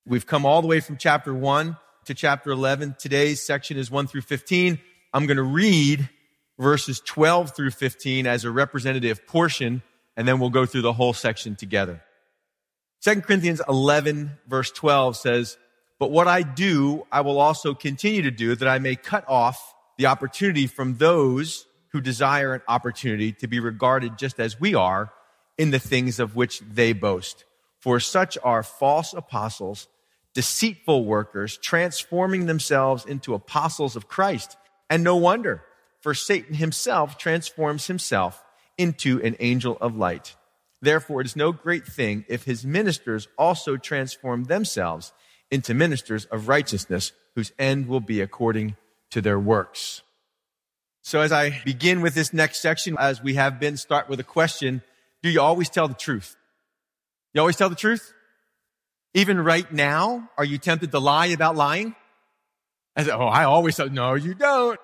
We've come all the way from chapter 1 to chapter 11. Today's section is 1 through 15. I'm going to read verses 12 through 15 as a representative portion, and then we'll go through the whole section together. 2 Corinthians 11, verse 12 says, "But what I do, I will also continue to do, that I may cut off the opportunity from those who desire an opportunity to be regarded just as we are in the things of which they boast. For such are false apostles, deceitful workers, transforming themselves into apostles of Christ. And no wonder, for Satan himself transforms himself into an angel of light. Therefore, it is no great thing if his ministers also transform themselves into ministers of righteousness, whose end will be according to their works." So as I begin with this next section, as we have been, start with a question. Do you always tell the truth? You always tell the truth? Even right now, are you tempted to lie about lying? I said, I always tell. No, you don't.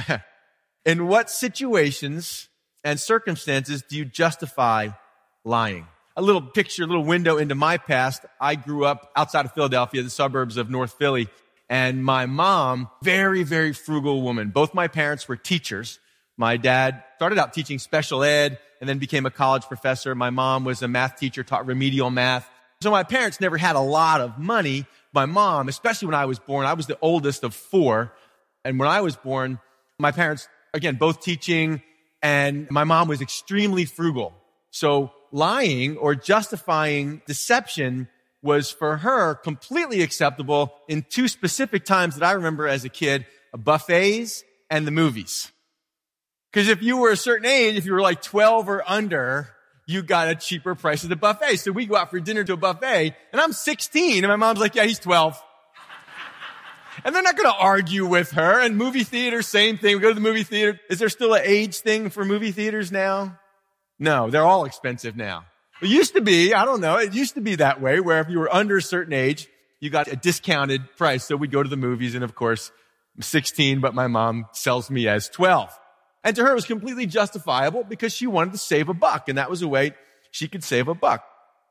In what situations and circumstances do you justify lying? A little picture, a little window into my past. I grew up outside of Philadelphia, the suburbs of North Philly. And my mom, very, very frugal woman. Both my parents were teachers. My dad started out teaching special ed and then became a college professor. My mom was a math teacher, taught remedial math. So my parents never had a lot of money. My mom, especially when I was born, I was the oldest of 4. And when I was born, my parents, again, both teaching, and my mom was extremely frugal. So lying or justifying deception was for her completely acceptable in 2 specific times that I remember as a kid, buffets and the movies. Because if you were a certain age, if you were like 12 or under, you got a cheaper price at the buffet. So we go out for dinner to a buffet, and I'm 16, and my mom's like, yeah, he's 12. And they're not going to argue with her. And movie theater, same thing. We go to the movie theater. Is there still an age thing for movie theaters now? No, they're all expensive now. It used to be, I don't know, it used to be that way, where if you were under a certain age, you got a discounted price. So we'd go to the movies, and of course, I'm 16, but my mom sells me as 12. And to her, it was completely justifiable because she wanted to save a buck, and that was a way she could save a buck.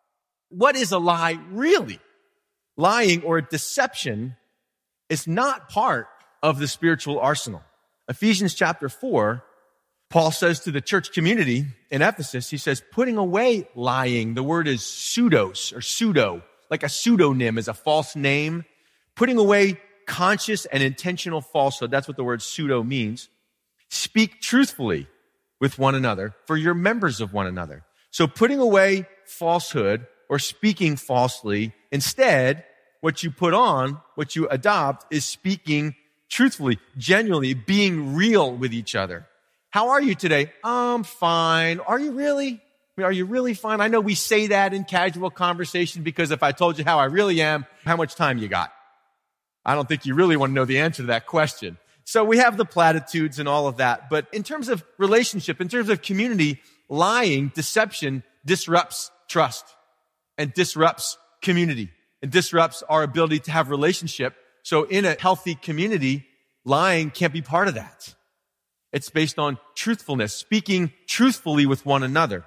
What is a lie really? Lying or deception is not part of the spiritual arsenal. Ephesians chapter 4, Paul says to the church community in Ephesus, he says, putting away lying. The word is pseudos or pseudo, like a pseudonym is a false name. Putting away conscious and intentional falsehood. That's what the word pseudo means. Speak truthfully with one another, for you're members of one another. So putting away falsehood or speaking falsely, instead, what you put on, what you adopt, is speaking truthfully, genuinely, being real with each other. How are you today? I'm fine. Are you really? Are you really fine? I know we say that in casual conversation because if I told you how I really am, how much time you got? I don't think you really want to know the answer to that question. So we have the platitudes and all of that. But in terms of relationship, in terms of community, lying, deception disrupts trust and disrupts community and disrupts our ability to have relationship. So in a healthy community, lying can't be part of that. It's based on truthfulness, speaking truthfully with one another.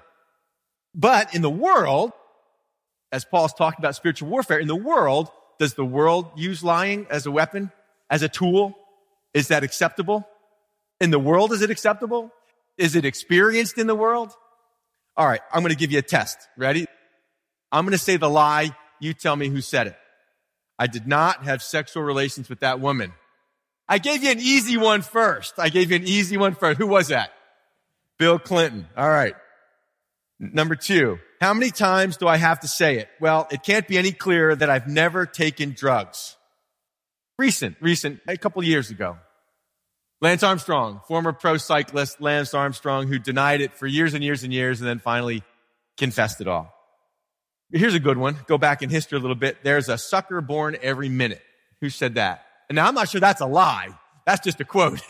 But in the world, as Paul's talking about spiritual warfare, in the world, does the world use lying as a weapon, as a tool? Is that acceptable? In the world, is it acceptable? Is it experienced in the world? All right, I'm going to give you a test. Ready? I'm going to say the lie. You tell me who said it. I did not have sexual relations with that woman. I gave you an easy one first. Who was that? Bill Clinton. All right. Number 2. How many times do I have to say it? Well, it can't be any clearer that I've never taken drugs. Recent, a couple years ago. Lance Armstrong, former pro cyclist Lance Armstrong, who denied it for years and years and years and then finally confessed it all. Here's a good one. Go back in history a little bit. There's a sucker born every minute. Who said that? And now I'm not sure that's a lie. That's just a quote.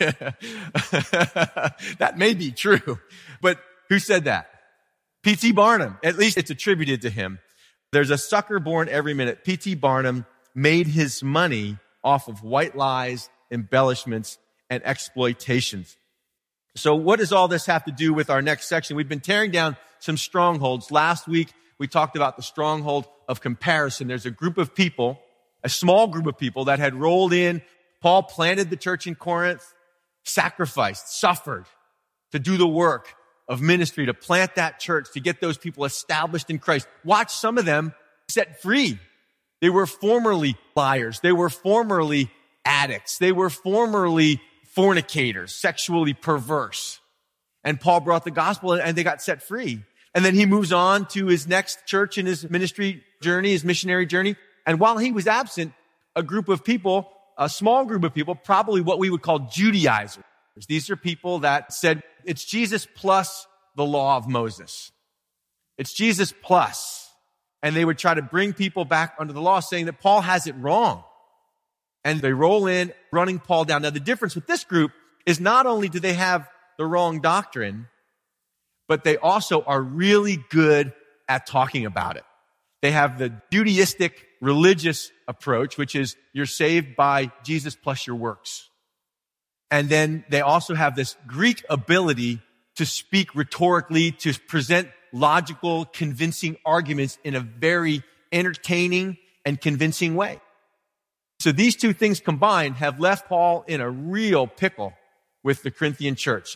That may be true. But who said that? P.T. Barnum. At least it's attributed to him. There's a sucker born every minute. P.T. Barnum made his money off of white lies, embellishments, and exploitations. So what does all this have to do with our next section? We've been tearing down some strongholds. Last week, we talked about the stronghold of comparison. There's a group of people a small group of people that had rolled in. Paul planted the church in Corinth, sacrificed, suffered to do the work of ministry, to plant that church, to get those people established in Christ. Watch some of them set free. They were formerly liars. They were formerly addicts. They were formerly fornicators, sexually perverse. And Paul brought the gospel and they got set free. And then he moves on to his next church in his ministry journey, his missionary journey. And while he was absent, a group of people, a small group of people, probably what we would call Judaizers. These are people that said, it's Jesus plus the law of Moses. It's Jesus plus. And they would try to bring people back under the law, saying that Paul has it wrong. And they roll in, running Paul down. Now, the difference with this group is not only do they have the wrong doctrine, but they also are really good at talking about it. They have the Judaistic religious approach, which is you're saved by Jesus plus your works. And then they also have this Greek ability to speak rhetorically, to present logical, convincing arguments in a very entertaining and convincing way. So these two things combined have left Paul in a real pickle with the Corinthian church.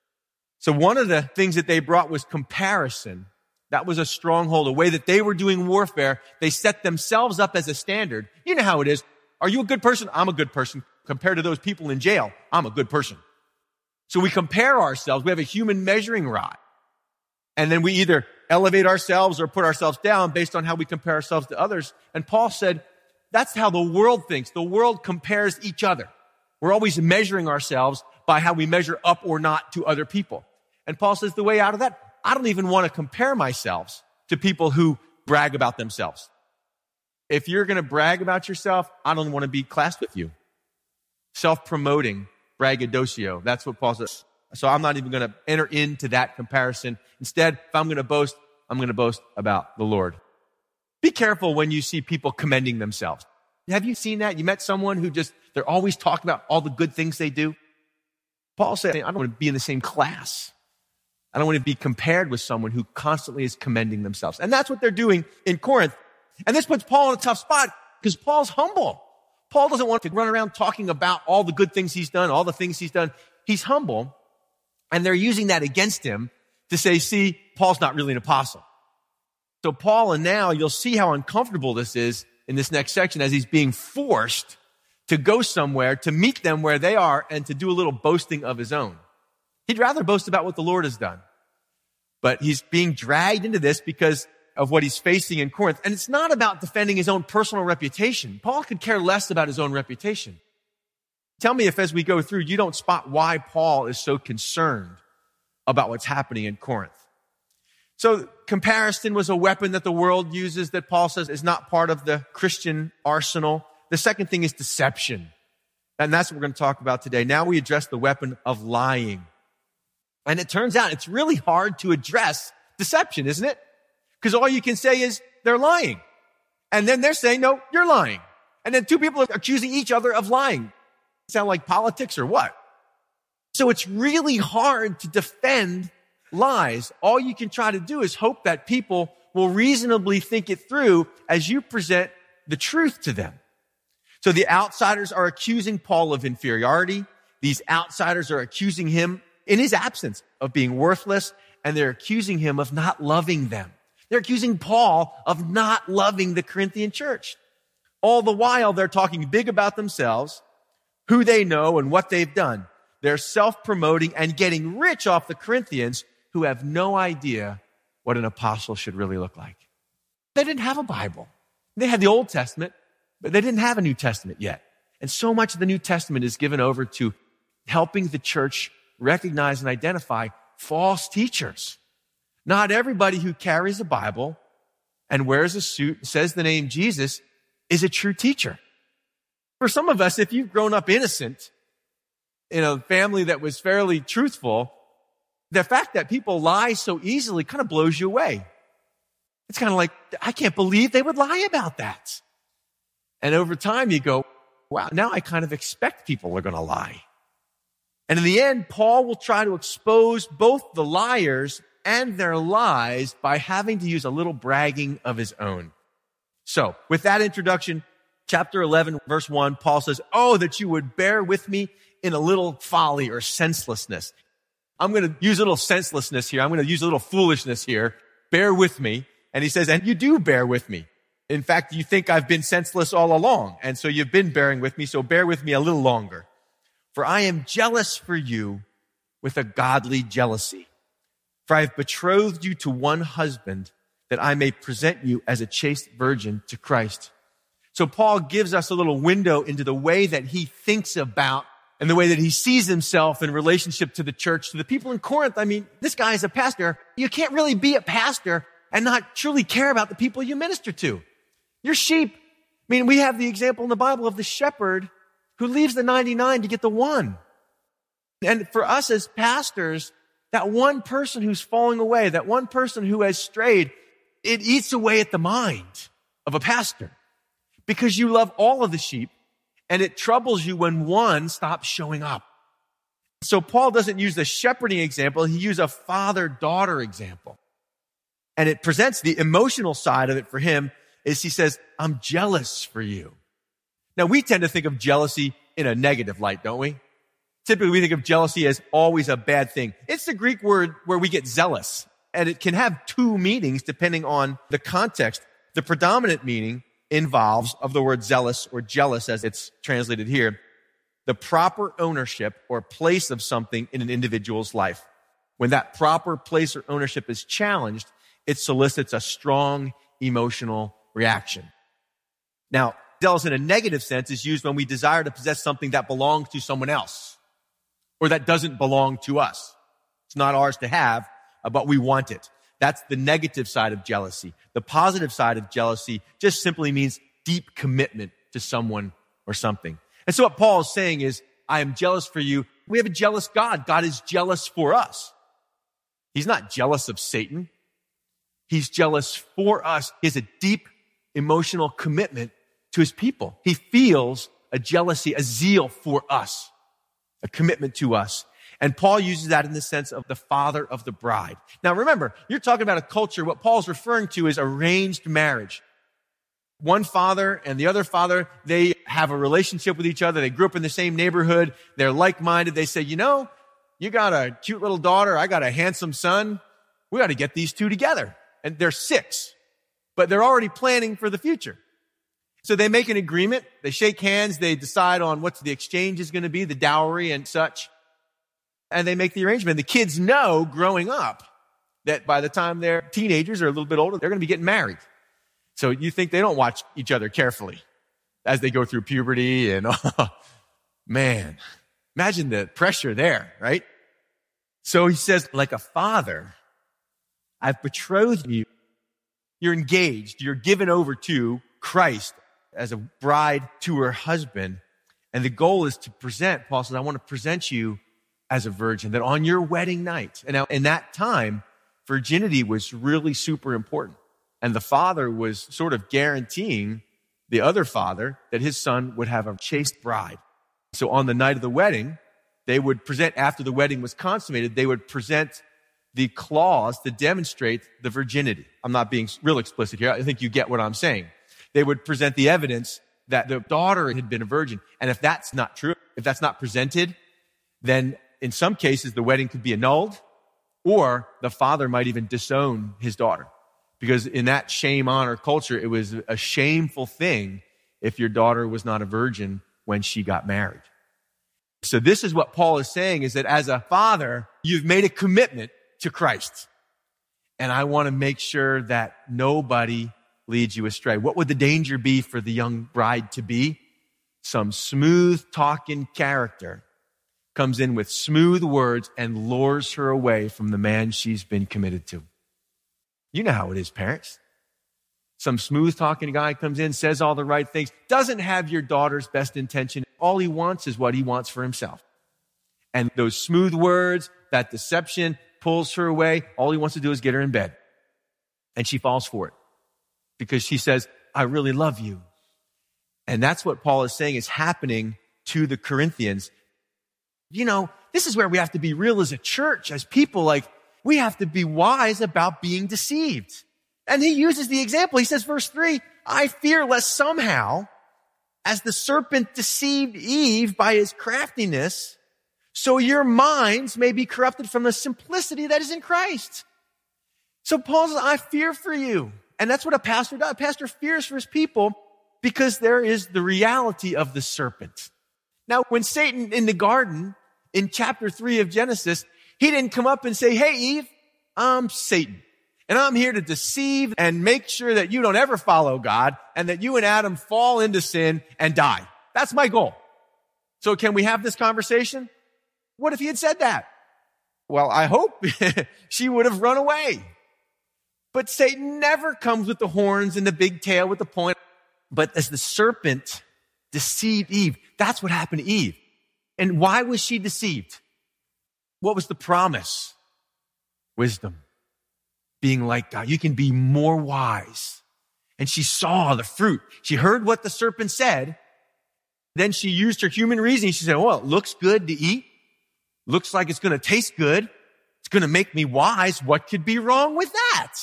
So one of the things that they brought was comparison. That was a stronghold, a way that they were doing warfare. They set themselves up as a standard. You know how it is. Are you a good person? I'm a good person. Compared to those people in jail, I'm a good person. So we compare ourselves. We have a human measuring rod. And then we either elevate ourselves or put ourselves down based on how we compare ourselves to others. And Paul said, that's how the world thinks. The world compares each other. We're always measuring ourselves by how we measure up or not to other people. And Paul says the way out of that, I don't even want to compare myself to people who brag about themselves. If you're going to brag about yourself, I don't want to be classed with you. Self-promoting, braggadocio. That's what Paul says. So I'm not even going to enter into that comparison. Instead, if I'm going to boast, I'm going to boast about the Lord. Be careful when you see people commending themselves. Have you seen that? You met someone who they're always talking about all the good things they do. Paul said, I don't want to be in the same class. I don't want to be compared with someone who constantly is commending themselves. And that's what they're doing in Corinth. And this puts Paul in a tough spot because Paul's humble. Paul doesn't want to run around talking about all the good things he's done, all the things he's done. He's humble. And they're using that against him to say, see, Paul's not really an apostle. So Paul, and now you'll see how uncomfortable this is in this next section as he's being forced to go somewhere, to meet them where they are, and to do a little boasting of his own. He'd rather boast about what the Lord has done. But he's being dragged into this because of what he's facing in Corinth. And it's not about defending his own personal reputation. Paul could care less about his own reputation. Tell me if as we go through, you don't spot why Paul is so concerned about what's happening in Corinth. So comparison was a weapon that the world uses that Paul says is not part of the Christian arsenal. The second thing is deception. And that's what we're going to talk about today. Now we address the weapon of lying. And it turns out it's really hard to address deception, isn't it? Because all you can say is they're lying. And then they're saying, no, you're lying. And then two people are accusing each other of lying. Sound like politics or what? So it's really hard to defend lies. All you can try to do is hope that people will reasonably think it through as you present the truth to them. So the outsiders are accusing Paul of inferiority. These outsiders are accusing him in his absence of being worthless, and they're accusing him of not loving them. They're accusing Paul of not loving the Corinthian church. All the while, they're talking big about themselves, who they know and what they've done. They're self-promoting and getting rich off the Corinthians who have no idea what an apostle should really look like. They didn't have a Bible. They had the Old Testament, but they didn't have a New Testament yet. And so much of the New Testament is given over to helping the church recognize and identify false teachers. Not everybody who carries a Bible and wears a suit and says the name Jesus is a true teacher. For some of us, if you've grown up innocent in a family that was fairly truthful, the fact that people lie so easily kind of blows you away. It's kind of like, I can't believe they would lie about that. And over time you go, wow, now I kind of expect people are going to lie. And in the end, Paul will try to expose both the liars and their lies by having to use a little bragging of his own. So with that introduction, chapter 11, verse 1, Paul says, oh, that you would bear with me in a little folly or senselessness. I'm going to use a little senselessness here. I'm going to use a little foolishness here. Bear with me. And he says, and you do bear with me. In fact, you think I've been senseless all along. And so you've been bearing with me. So bear with me a little longer. For I am jealous for you with a godly jealousy. For I have betrothed you to one husband that I may present you as a chaste virgin to Christ. So Paul gives us a little window into the way that he thinks about and the way that he sees himself in relationship to the church, to the people in Corinth. I mean, this guy is a pastor. You can't really be a pastor and not truly care about the people you minister to. Your sheep. I mean, we have the example in the Bible of the shepherd who leaves the 99 to get the one. And for us as pastors, that one person who's falling away, that one person who has strayed, it eats away at the mind of a pastor because you love all of the sheep and it troubles you when one stops showing up. So Paul doesn't use the shepherding example. He uses a father-daughter example. And it presents the emotional side of it for him is he says, I'm jealous for you. Now, we tend to think of jealousy in a negative light, don't we? Typically, we think of jealousy as always a bad thing. It's the Greek word where we get zealous, and it can have two meanings depending on the context. The predominant meaning involves, of the word zealous or jealous as it's translated here, the proper ownership or place of something in an individual's life. When that proper place or ownership is challenged, it solicits a strong emotional reaction. Now, zealous in a negative sense is used when we desire to possess something that belongs to someone else or that doesn't belong to us. It's not ours to have, but we want it. That's the negative side of jealousy. The positive side of jealousy just simply means deep commitment to someone or something. And so what Paul is saying is, I am jealous for you. We have a jealous God. God is jealous for us. He's not jealous of Satan. He's jealous for us. He has a deep emotional commitment to his people. He feels a jealousy, a zeal for us, a commitment to us. And Paul uses that in the sense of the father of the bride. Now remember, you're talking about a culture. What Paul's referring to is arranged marriage. One father and the other father, they have a relationship with each other. They grew up in the same neighborhood. They're like-minded. They say, you know, you got a cute little daughter. I got a handsome son. We got to get these two together. And they're 6, but they're already planning for the future. So they make an agreement. They shake hands. They decide on what the exchange is going to be, the dowry and such. And they make the arrangement. The kids know growing up that by the time they're teenagers or a little bit older, they're going to be getting married. So you think they don't watch each other carefully as they go through puberty and, oh, man, imagine the pressure there, right? So he says, like a father, I've betrothed you. You're engaged. You're given over to Christ as a bride to her husband. And the goal is to present, Paul says, I want to present you as a virgin, that on your wedding night. And now in that time, virginity was really super important. And the father was sort of guaranteeing the other father that his son would have a chaste bride. So on the night of the wedding, they would present, after the wedding was consummated, they would present the clause to demonstrate the virginity. I'm not being real explicit here. I think you get what I'm saying. They would present the evidence that the daughter had been a virgin. And if that's not true, if that's not presented, then in some cases the wedding could be annulled, or the father might even disown his daughter. Because in that shame honor culture, it was a shameful thing if your daughter was not a virgin when she got married. So this is what Paul is saying, is that as a father, you've made a commitment to Christ. And I want to make sure that nobody leads you astray. What would the danger be for the young bride to be? Some smooth talking character comes in with smooth words and lures her away from the man she's been committed to. You know how it is, parents. Some smooth talking guy comes in, says all the right things, doesn't have your daughter's best intention. All he wants is what he wants for himself. And those smooth words, that deception, pulls her away. All he wants to do is get her in bed. And she falls for it because she says, I really love you. And that's what Paul is saying is happening to the Corinthians. You know, this is where we have to be real as a church, as people. Like, we have to be wise about being deceived. And he uses the example. He says, verse 3, I fear lest somehow, as the serpent deceived Eve by his craftiness, so your minds may be corrupted from the simplicity that is in Christ. So Paul says, I fear for you. And that's what a pastor does. A pastor fears for his people because there is the reality of the serpent. Now, when Satan in the garden, in chapter 3 of Genesis, he didn't come up and say, hey, Eve, I'm Satan. And I'm here to deceive and make sure that you don't ever follow God and that you and Adam fall into sin and die. That's my goal. So can we have this conversation? What if he had said that? Well, I hope she would have run away. But Satan never comes with the horns and the big tail with the point. But as the serpent deceived Eve, that's what happened to Eve. And why was she deceived? What was the promise? Wisdom. Being like God. You can be more wise. And she saw the fruit. She heard what the serpent said. Then she used her human reasoning. She said, well, it looks good to eat. Looks like it's going to taste good. It's going to make me wise. What could be wrong with that?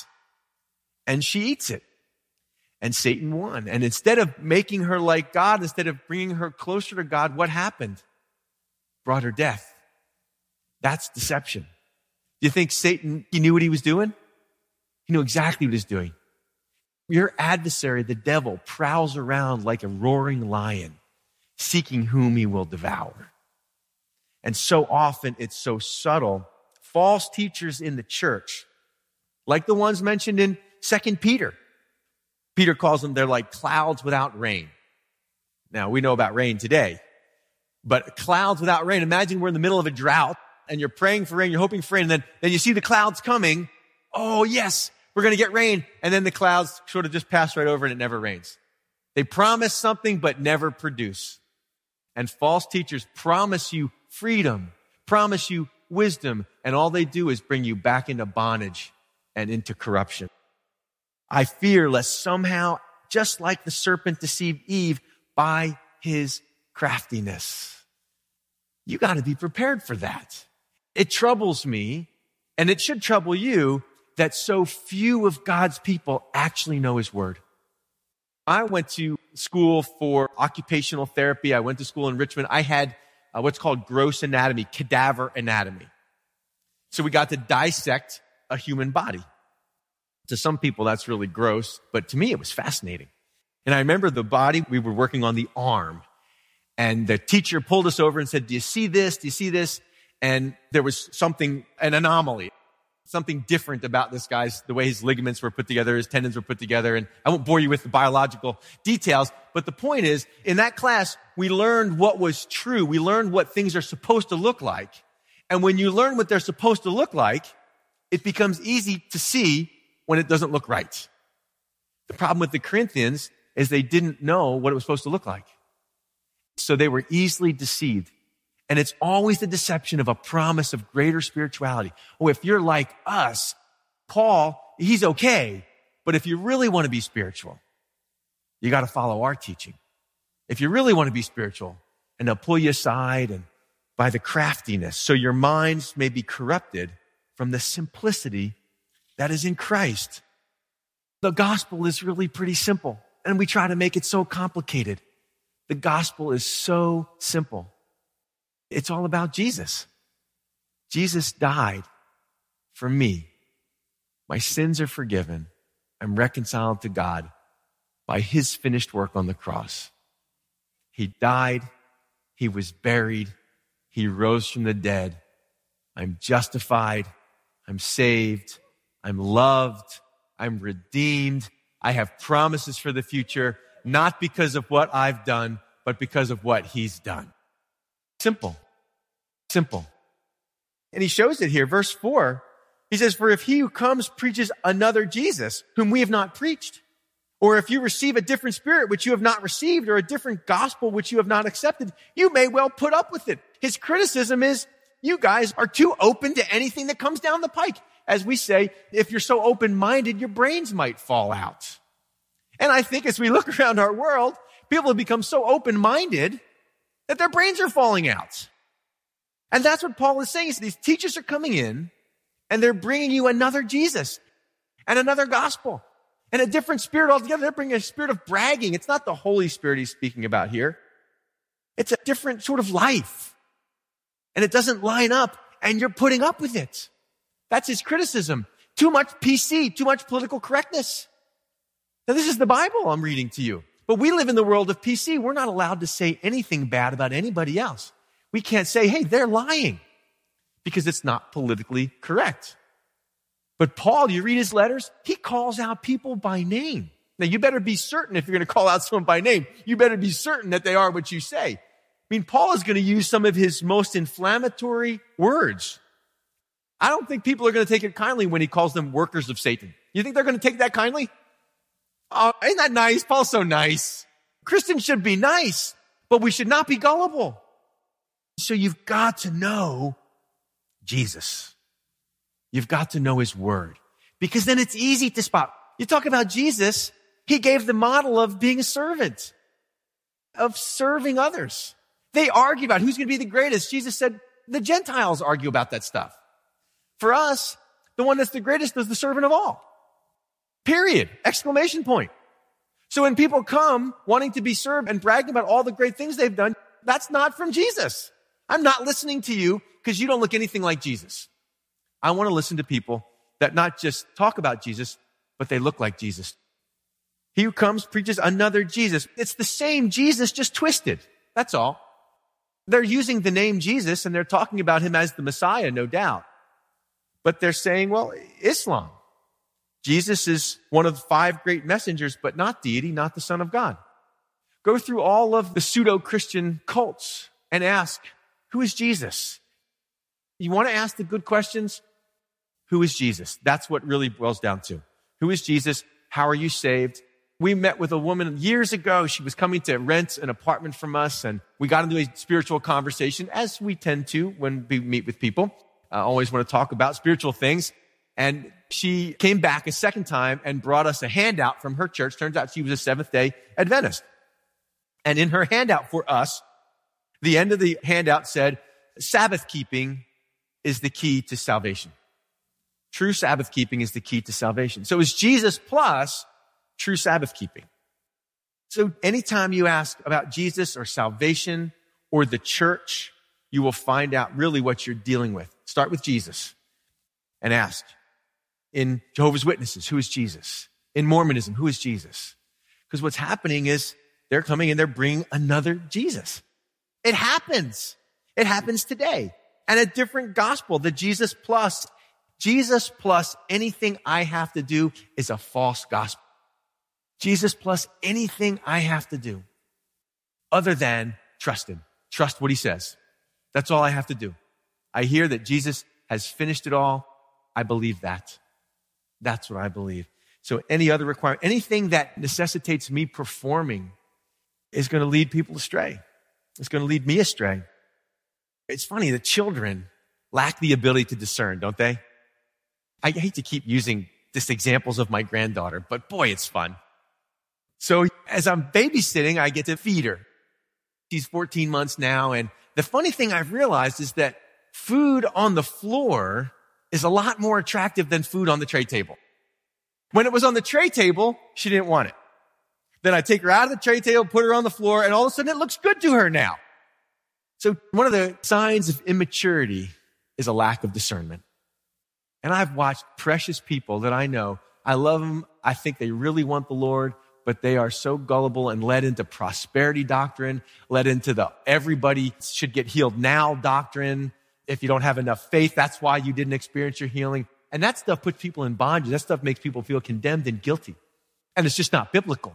And she eats it. And Satan won. And instead of making her like God, instead of bringing her closer to God, what happened? Brought her death. That's deception. Do you think Satan, he knew what he was doing? He knew exactly what he was doing. Your adversary, the devil, prowls around like a roaring lion, seeking whom he will devour. And so often it's so subtle. False teachers in the church, like the ones mentioned in 2 Peter. Peter calls them, they're like clouds without rain. Now, we know about rain today, but clouds without rain. Imagine we're in the middle of a drought and you're praying for rain, you're hoping for rain, and then you see the clouds coming. Oh, yes, we're going to get rain. And then the clouds sort of just pass right over and it never rains. They promise something but never produce. And false teachers promise you freedom, promise you wisdom, and all they do is bring you back into bondage and into corruption. I fear lest somehow, just like the serpent deceived Eve by his craftiness. You got to be prepared for that. It troubles me, and it should trouble you, that so few of God's people actually know his word. I went to school for occupational therapy. I went to school in Richmond. I had what's called gross anatomy, cadaver anatomy. So we got to dissect a human body. To some people, that's really gross, but to me, it was fascinating. And I remember the body, we were working on the arm, and the teacher pulled us over and said, do you see this? Do you see this? And there was something, an anomaly, something different about this guy's, the way his ligaments were put together, his tendons were put together. And I won't bore you with the biological details, but the point is, in that class, we learned what was true. We learned what things are supposed to look like. And when you learn what they're supposed to look like, it becomes easy to see when it doesn't look right. The problem with the Corinthians is they didn't know what it was supposed to look like. So they were easily deceived. And it's always the deception of a promise of greater spirituality. Oh, if you're like us, Paul, he's okay. But if you really want to be spiritual, you got to follow our teaching. If you really want to be spiritual, and they'll pull you aside and by the craftiness, so your minds may be corrupted from the simplicity that is in Christ. The gospel is really pretty simple, and we try to make it so complicated. The gospel is so simple. It's all about Jesus. Jesus died for me. My sins are forgiven. I'm reconciled to God by his finished work on the cross. He died. He was buried. He rose from the dead. I'm justified. I'm saved. I'm loved. I'm redeemed. I have promises for the future, not because of what I've done, but because of what he's done. Simple. Simple. And he shows it here. Verse 4, he says, for if he who comes preaches another Jesus, whom we have not preached, or if you receive a different spirit which you have not received, or a different gospel which you have not accepted, you may well put up with it. His criticism is, you guys are too open to anything that comes down the pike. As we say, if you're so open-minded, your brains might fall out. And I think as we look around our world, people have become so open-minded that their brains are falling out. And that's what Paul is saying. Is these teachers are coming in and they're bringing you another Jesus and another gospel. And a different spirit altogether. They're bringing a spirit of bragging. It's not the Holy Spirit he's speaking about here. It's a different sort of life. And it doesn't line up, and you're putting up with it. That's his criticism. Too much PC, too much political correctness. Now, this is the Bible I'm reading to you. But we live in the world of PC. We're not allowed to say anything bad about anybody else. We can't say, hey, they're lying, because it's not politically correct. But Paul, you read his letters, he calls out people by name. Now, you better be certain if you're going to call out someone by name, you better be certain that they are what you say. I mean, Paul is going to use some of his most inflammatory words. I don't think people are going to take it kindly when he calls them workers of Satan. You think they're going to take that kindly? Oh, ain't that nice? Paul's so nice. Christians should be nice, but we should not be gullible. So you've got to know Jesus. You've got to know his word, because then it's easy to spot. You talk about Jesus, he gave the model of being a servant, of serving others. They argue about who's going to be the greatest. Jesus said the Gentiles argue about that stuff. For us, the one that's the greatest is the servant of all. Period. Exclamation point. So when people come wanting to be served and bragging about all the great things they've done, that's not from Jesus. I'm not listening to you because you don't look anything like Jesus. I want to listen to people that not just talk about Jesus, but they look like Jesus. He who comes preaches another Jesus. It's the same Jesus, just twisted. That's all. They're using the name Jesus and they're talking about him as the Messiah, no doubt. But they're saying, well, Islam. Jesus is one of the 5 great messengers, but not deity, not the Son of God. Go through all of the pseudo-Christian cults and ask, who is Jesus? You want to ask the good questions? Who is Jesus? That's what really boils down to. Who is Jesus? How are you saved? We met with a woman years ago. She was coming to rent an apartment from us, and we got into a spiritual conversation, as we tend to when we meet with people. I always want to talk about spiritual things. And she came back a second time and brought us a handout from her church. Turns out she was a Seventh-day Adventist. And in her handout for us, the end of the handout said, Sabbath keeping is the key to salvation. True Sabbath keeping is the key to salvation. So it's Jesus plus true Sabbath keeping. So anytime you ask about Jesus or salvation or the church, you will find out really what you're dealing with. Start with Jesus and ask. In Jehovah's Witnesses, who is Jesus? In Mormonism, who is Jesus? Because what's happening is they're coming and they're bringing another Jesus. It happens. It happens today. And a different gospel, the Jesus plus anything I have to do is a false gospel. Jesus plus anything I have to do other than trust him. Trust what he says. That's all I have to do. I hear that Jesus has finished it all. I believe that. That's what I believe. So any other requirement, anything that necessitates me performing is going to lead people astray. It's going to lead me astray. It's funny, the children lack the ability to discern, don't they? I hate to keep using just examples of my granddaughter, but boy, it's fun. So as I'm babysitting, I get to feed her. She's 14 months now, and the funny thing I've realized is that food on the floor is a lot more attractive than food on the tray table. When it was on the tray table, she didn't want it. Then I take her out of the tray table, put her on the floor, and all of a sudden it looks good to her now. So one of the signs of immaturity is a lack of discernment. And I've watched precious people that I know. I love them. I think they really want the Lord, but they are so gullible and led into prosperity doctrine, led into the everybody should get healed now doctrine. If you don't have enough faith, that's why you didn't experience your healing. And that stuff puts people in bondage. That stuff makes people feel condemned and guilty. And it's just not biblical.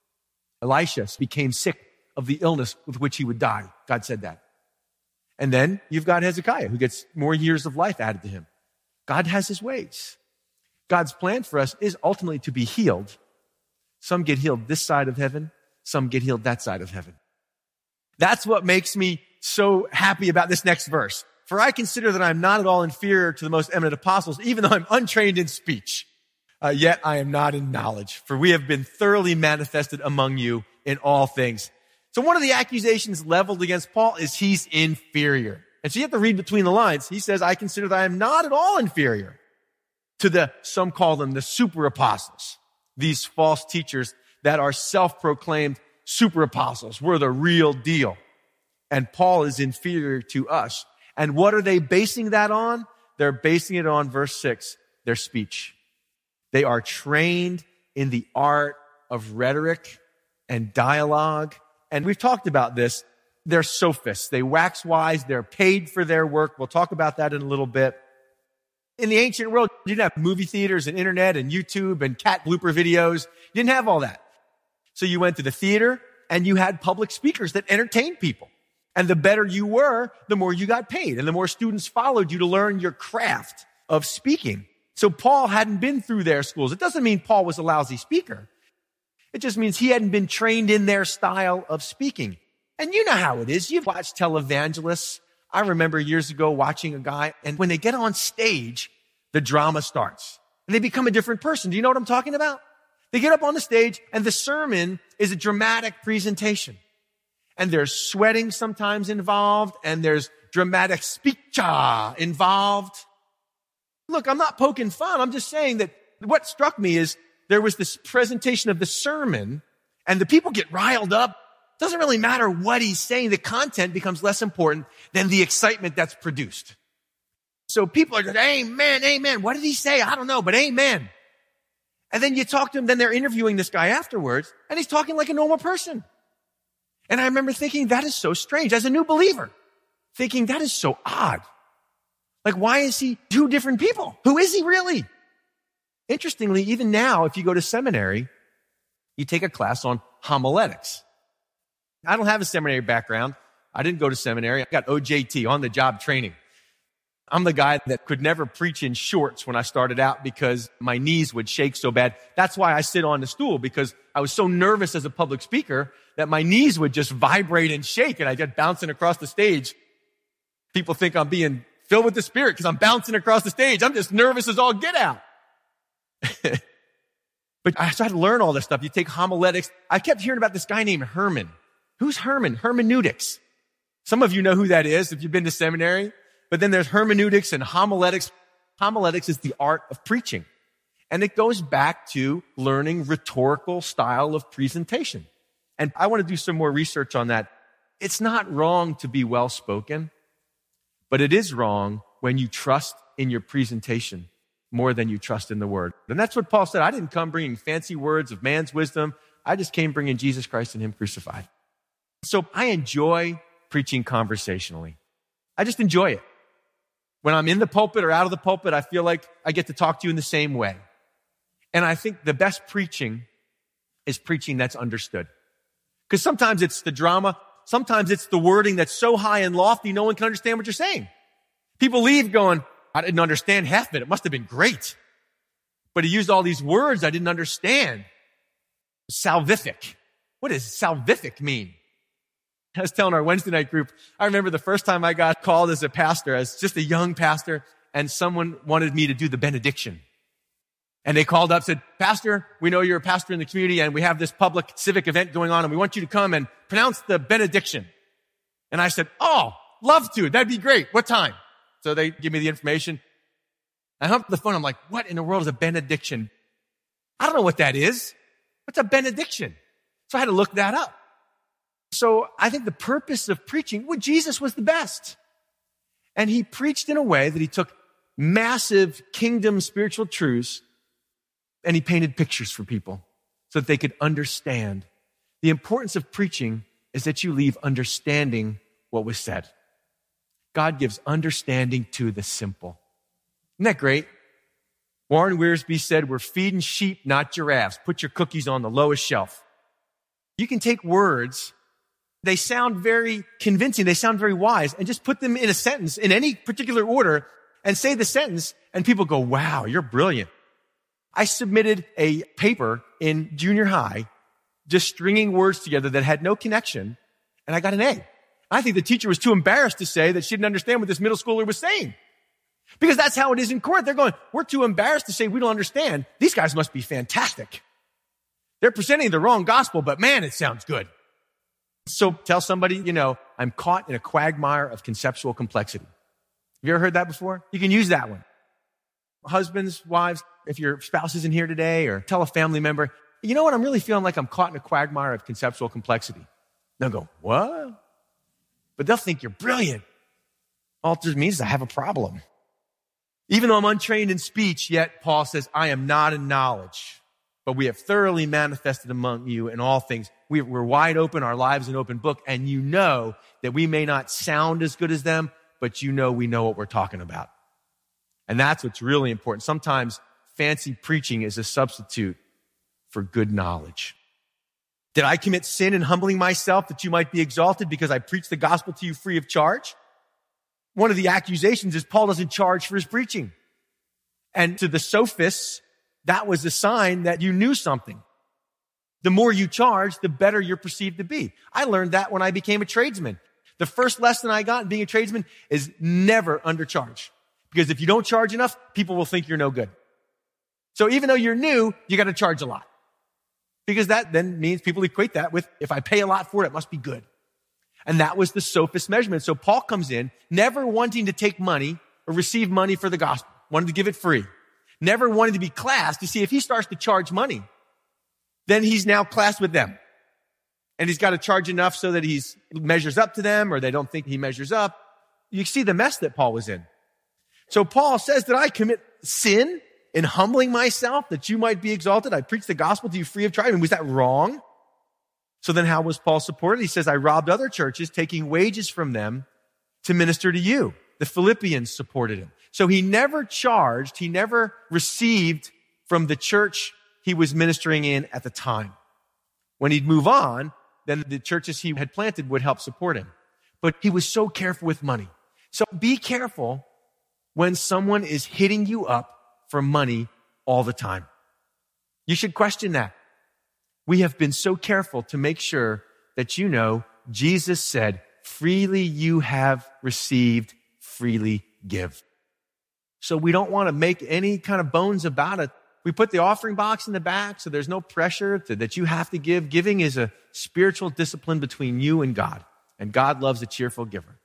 Elisha became sick of the illness with which he would die. God said that. And then you've got Hezekiah, who gets more years of life added to him. God has his ways. God's plan for us is ultimately to be healed. Some get healed this side of heaven. Some get healed that side of heaven. That's what makes me so happy about this next verse. For I consider that I am not at all inferior to the most eminent apostles, even though I'm untrained in speech. Yet I am not in knowledge, for we have been thoroughly manifested among you in all things. So one of the accusations leveled against Paul is he's inferior. And so you have to read between the lines. He says, I consider that I am not at all inferior to some call them the super apostles. these false teachers that are self-proclaimed super apostles. We're the real deal. And Paul is inferior to us. And what are they basing that on? They're basing it on verse 6, their speech. They are trained in the art of rhetoric and dialogue. And we've talked about this. They're sophists. They wax wise. They're paid for their work. We'll talk about that in a little bit. In the ancient world, you didn't have movie theaters and internet and YouTube and cat blooper videos. You didn't have all that. So you went to the theater and you had public speakers that entertained people. And the better you were, the more you got paid. And the more students followed you to learn your craft of speaking. So Paul hadn't been through their schools. It doesn't mean Paul was a lousy speaker. It just means he hadn't been trained in their style of speaking. And you know how it is. You've watched televangelists. I remember years ago watching a guy, and when they get on stage, the drama starts. And they become a different person. Do you know what I'm talking about? They get up on the stage, and the sermon is a dramatic presentation. And there's sweating sometimes involved, and there's dramatic speech involved. Look, I'm not poking fun. I'm just saying that what struck me is there was this presentation of the sermon, and the people get riled up. Doesn't really matter what he's saying. The content becomes less important than the excitement that's produced. So people are just, amen, amen. What did he say? I don't know, but amen. And then you talk to him, then they're interviewing this guy afterwards, and he's talking like a normal person. And I remember thinking, that is so strange. As a new believer, thinking that is so odd. Like, why is he two different people? Who is he really? Interestingly, even now, if you go to seminary, you take a class on homiletics. I don't have a seminary background. I didn't go to seminary. I got OJT, on-the-job training. I'm the guy that could never preach in shorts when I started out because my knees would shake so bad. That's why I sit on the stool, because I was so nervous as a public speaker that my knees would just vibrate and shake, and I get bouncing across the stage. People think I'm being filled with the Spirit because I'm bouncing across the stage. I'm just nervous as all get out. But I started to learn all this stuff. You take homiletics. I kept hearing about this guy named Herman. Who's Herman? Hermeneutics. Some of you know who that is if you've been to seminary. But then there's hermeneutics and homiletics. Homiletics is the art of preaching. And it goes back to learning rhetorical style of presentation. And I want to do some more research on that. It's not wrong to be well-spoken, but it is wrong when you trust in your presentation more than you trust in the word. And that's what Paul said. I didn't come bringing fancy words of man's wisdom. I just came bringing Jesus Christ and him crucified. So I enjoy preaching conversationally. I just enjoy it. When I'm in the pulpit or out of the pulpit, I feel like I get to talk to you in the same way. And I think the best preaching is preaching that's understood. Because sometimes it's the drama. Sometimes it's the wording that's so high and lofty, no one can understand what you're saying. People leave going, I didn't understand half of it. It must have been great. But he used all these words I didn't understand. Salvific. What does salvific mean? I was telling our Wednesday night group, I remember the first time I got called as a pastor, as just a young pastor, and someone wanted me to do the benediction. And they called up, said, Pastor, we know you're a pastor in the community, and we have this public civic event going on, and we want you to come and pronounce the benediction. And I said, oh, love to. That'd be great. What time? So they give me the information. I hung up the phone. I'm like, what in the world is a benediction? I don't know what that is. What's a benediction? So I had to look that up. So I think the purpose of preaching, well, Jesus was the best. And he preached in a way that he took massive kingdom spiritual truths and he painted pictures for people so that they could understand. The importance of preaching is that you leave understanding what was said. God gives understanding to the simple. Isn't that great? Warren Wiersbe said, we're feeding sheep, not giraffes. Put your cookies on the lowest shelf. You can take words, they sound very convincing, they sound very wise, and just put them in a sentence in any particular order and say the sentence, and people go, wow, you're brilliant. I submitted a paper in junior high, just stringing words together that had no connection, and I got an A. I think the teacher was too embarrassed to say that she didn't understand what this middle schooler was saying. Because that's how it is in court. They're going, we're too embarrassed to say we don't understand. These guys must be fantastic. They're presenting the wrong gospel, but man, it sounds good. So tell somebody, I'm caught in a quagmire of conceptual complexity. Have you ever heard that before? You can use that one. Husbands, wives, if your spouse isn't here today, or tell a family member, you know what? I'm really feeling like I'm caught in a quagmire of conceptual complexity. They'll go, what? But they'll think you're brilliant. All it just means is I have a problem. Even though I'm untrained in speech, yet Paul says, I am not in knowledge, but we have thoroughly manifested among you in all things. We're wide open, our lives an open book, and you know that we may not sound as good as them, but you know we know what we're talking about. And that's what's really important. Sometimes fancy preaching is a substitute for good knowledge. Did I commit sin in humbling myself that you might be exalted because I preached the gospel to you free of charge? One of the accusations is Paul doesn't charge for his preaching. And to the sophists, that was a sign that you knew something. The more you charge, the better you're perceived to be. I learned that when I became a tradesman. The first lesson I got in being a tradesman is never undercharge. Because if you don't charge enough, people will think you're no good. So even though you're new, you got to charge a lot. Because that then means people equate that with, if I pay a lot for it, it must be good. And that was the sophist measurement. So Paul comes in, never wanting to take money or receive money for the gospel, wanted to give it free. Never wanted to be classed. You see, if he starts to charge money, then he's now classed with them. And he's got to charge enough so that he measures up to them, or they don't think he measures up. You see the mess that Paul was in. So Paul says, did I commit sin in humbling myself that you might be exalted? I preached the gospel to you free of charge. I mean, was that wrong? So then how was Paul supported? He says, I robbed other churches, taking wages from them to minister to you. The Philippians supported him. So he never charged, he never received from the church he was ministering in at the time. When he'd move on, then the churches he had planted would help support him. But he was so careful with money. So be careful when someone is hitting you up for money all the time. You should question that. We have been so careful to make sure that you know Jesus said, freely you have received, freely give. So we don't want to make any kind of bones about it. We put the offering box in the back so there's no pressure that you have to give. Giving is a spiritual discipline between you and God loves a cheerful giver.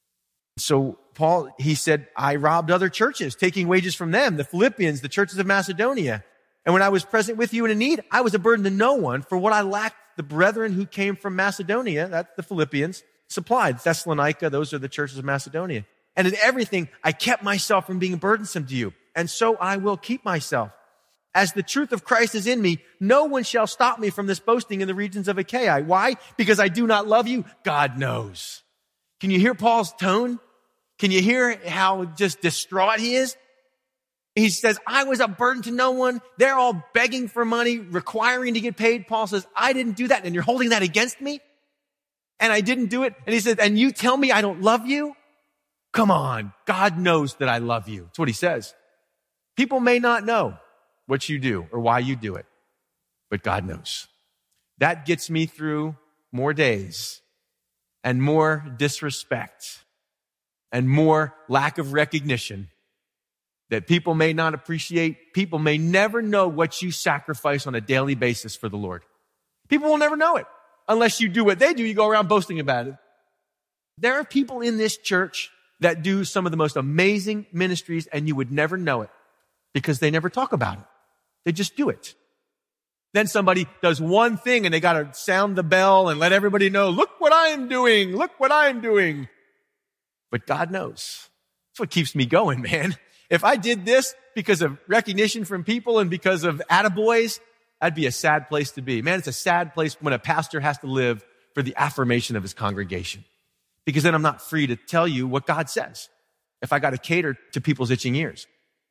So Paul, he said, I robbed other churches, taking wages from them, the Philippians, the churches of Macedonia. And when I was present with you in a need, I was a burden to no one. For what I lacked, the brethren who came from Macedonia, that's the Philippians, supplied. Thessalonica, those are the churches of Macedonia. And in everything, I kept myself from being burdensome to you. And so I will keep myself. As the truth of Christ is in me, no one shall stop me from this boasting in the regions of Achaia. Why? Because I do not love you? God knows. Can you hear Paul's tone? Can you hear how just distraught he is? He says, I was a burden to no one. They're all begging for money, requiring to get paid. Paul says, I didn't do that. And you're holding that against me? And I didn't do it. And he said, and you tell me I don't love you? Come on. God knows that I love you. That's what he says. People may not know what you do or why you do it, but God knows. That gets me through more days and more disrespect and more lack of recognition that people may not appreciate. People may never know what you sacrifice on a daily basis for the Lord. People will never know it unless you do what they do. You go around boasting about it. There are people in this church that do some of the most amazing ministries, and you would never know it because they never talk about it. They just do it. Then somebody does one thing and they got to sound the bell and let everybody know, look what I'm doing. Look what I'm doing. But God knows. That's what keeps me going, man. If I did this because of recognition from people and because of attaboys, that'd be a sad place to be. Man, it's a sad place when a pastor has to live for the affirmation of his congregation. Because then I'm not free to tell you what God says if I got to cater to people's itching ears.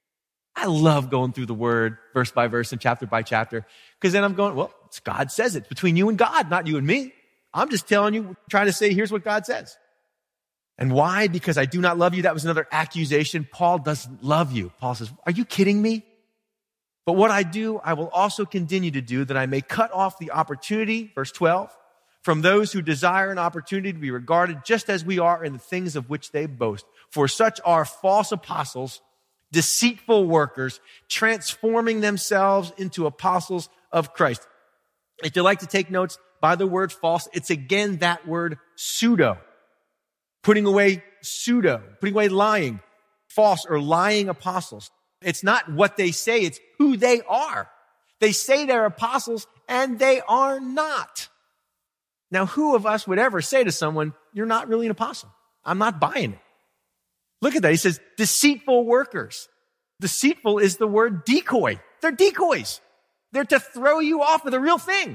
I love going through the word verse by verse and chapter by chapter because then I'm going, well, God says it. It's between you and God, not you and me. I'm just telling you, trying to say, here's what God says. And why? Because I do not love you. That was another accusation. Paul doesn't love you. Paul says, are you kidding me? But what I do, I will also continue to do that I may cut off the opportunity, verse 12, from those who desire an opportunity to be regarded just as we are in the things of which they boast. For such are false apostles, deceitful workers, transforming themselves into apostles of Christ. If you like to take notes by the word false, it's again that word pseudo. Putting away lying, false or lying apostles. It's not what they say, it's who they are. They say they're apostles and they are not. Now, who of us would ever say to someone, you're not really an apostle? I'm not buying it. Look at that. He says, deceitful workers. Deceitful is the word decoy. They're decoys. They're to throw you off of the real thing.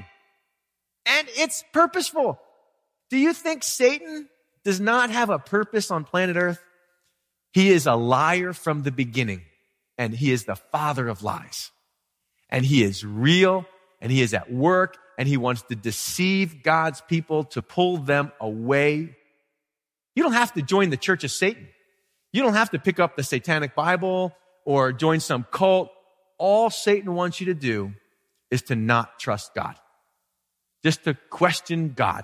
And it's purposeful. Do you think Satan does not have a purpose on planet Earth? He is a liar from the beginning, and he is the father of lies. And he is real, and he is at work, and he wants to deceive God's people to pull them away. You don't have to join the Church of Satan. You don't have to pick up the Satanic Bible or join some cult. All Satan wants you to do is to not trust God. Just to question God.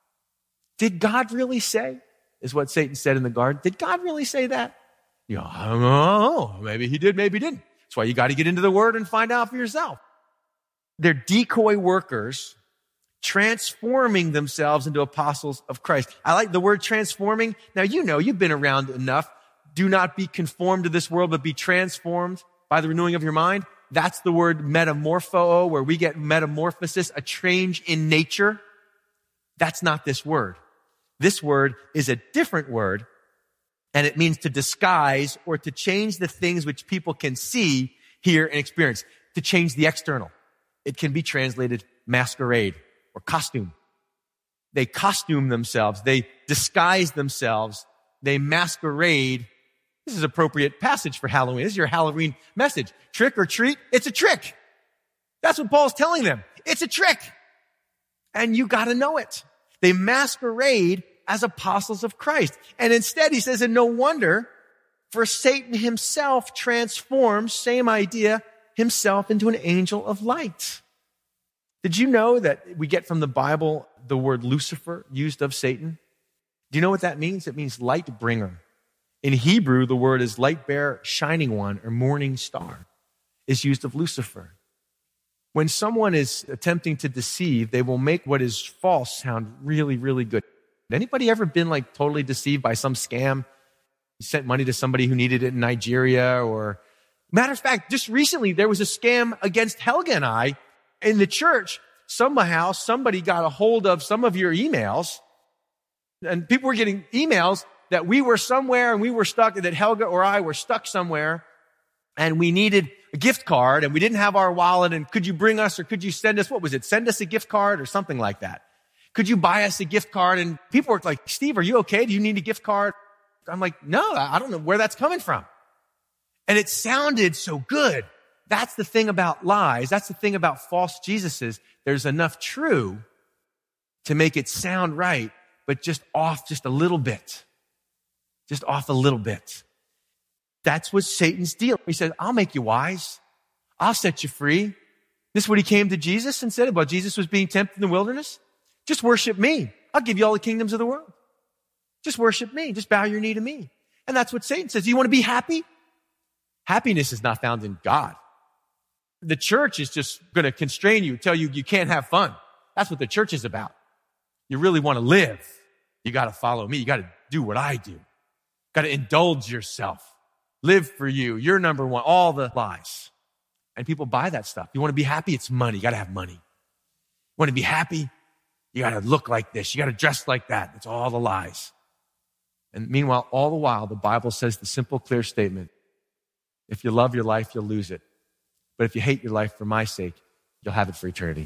Did God really say? Is what Satan said in the garden. Did God really say that? You know, I don't know. Maybe he did, maybe he didn't. That's why you got to get into the Word and find out for yourself. They're decoy workers transforming themselves into apostles of Christ. I like the word transforming. Now, you know, you've been around enough. Do not be conformed to this world, but be transformed by the renewing of your mind. That's the word metamorpho, where we get metamorphosis, a change in nature. That's not this word. This word is a different word, and it means to disguise or to change the things which people can see, hear, and experience. To change the external. It can be translated masquerade or costume. They costume themselves. They disguise themselves. They masquerade. This is appropriate passage for Halloween. This is your Halloween message. Trick or treat, it's a trick. That's what Paul's telling them. It's a trick. And you got to know it. They masquerade as apostles of Christ. And instead, he says, and no wonder, for Satan himself transforms, same idea, himself into an angel of light. Did you know that we get from the Bible the word Lucifer used of Satan? Do you know what that means? It means light bringer. In Hebrew, the word is light bearer, shining one, or morning star is used of Lucifer. When someone is attempting to deceive, they will make what is false sound really, really good. Anybody ever been like totally deceived by some scam? You sent money to somebody who needed it in Nigeria, or matter of fact, just recently there was a scam against Helga and I in the church. Somehow somebody got a hold of some of your emails, and people were getting emails that we were somewhere and we were stuck, that Helga or I were stuck somewhere and we needed a gift card and we didn't have our wallet, and could you bring us, or could you send us, what was it? Send us a gift card or something like that. Could you buy us a gift card? And people were like, Steve, are you okay? Do you need a gift card? I'm like, no, I don't know where that's coming from. And it sounded so good. That's the thing about lies. That's the thing about false Jesuses. There's enough true to make it sound right, but just off just a little bit. Just off a little bit. That's what Satan's deal. He says, I'll make you wise. I'll set you free. This is what he came to Jesus and said about Jesus was being tempted in the wilderness. Just worship me. I'll give you all the kingdoms of the world. Just worship me. Just bow your knee to me. And that's what Satan says. You want to be happy? Happiness is not found in God. The church is just going to constrain you, tell you you can't have fun. That's what the church is about. You really want to live, you got to follow me. You got to do what I do. Got to indulge yourself. Live for you. You're number one. All the lies. And people buy that stuff. You want to be happy? It's money. You got to have money. You want to be happy? You got to look like this. You got to dress like that. It's all the lies. And meanwhile, all the while, the Bible says the simple, clear statement: if you love your life, you'll lose it. But if you hate your life for my sake, you'll have it for eternity.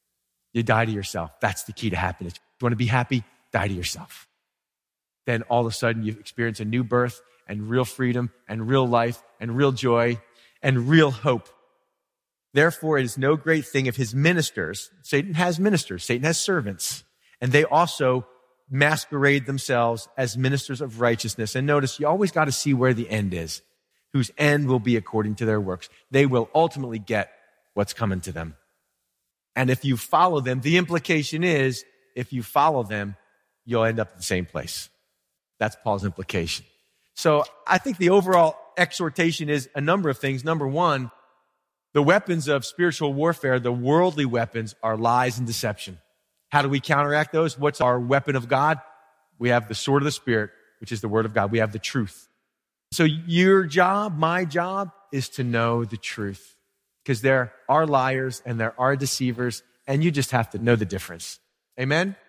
You die to yourself. That's the key to happiness. If you want to be happy, die to yourself. Then all of a sudden you experience a new birth and real freedom and real life and real joy and real hope. Therefore, it is no great thing if his ministers, Satan has ministers, Satan has servants, and they also masquerade themselves as ministers of righteousness. And notice, you always got to see where the end is, whose end will be according to their works. They will ultimately get what's coming to them. And if you follow them, the implication is, if you follow them, you'll end up at the same place. That's Paul's implication. So I think the overall exhortation is a number of things. Number one, the weapons of spiritual warfare, the worldly weapons, are lies and deception. How do we counteract those? What's our weapon of God? We have the sword of the Spirit, which is the word of God. We have the truth. So your job, my job, is to know the truth. Because there are liars and there are deceivers, and you just have to know the difference. Amen?